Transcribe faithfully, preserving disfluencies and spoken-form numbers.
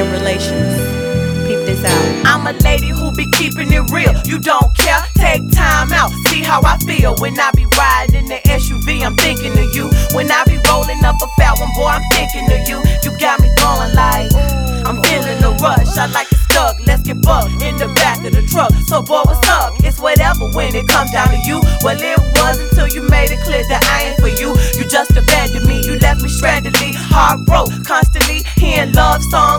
in relations. Peep this out. I'm a lady who be keeping it real. You don't care, take time out, see how I feel. When I be riding in the S U V, I'm thinking of you. When I be rolling up a fat one, boy, I'm thinking of you. You got me going like, I'm feeling the rush. I like it stuck, let's get bucked in the back of the truck. So boy, what's up? It's whatever when it comes down to you. Well, it was until you made it clear that I ain't for you. You just abandoned me, you left me strandedly, heart broke, constantly hearing love songs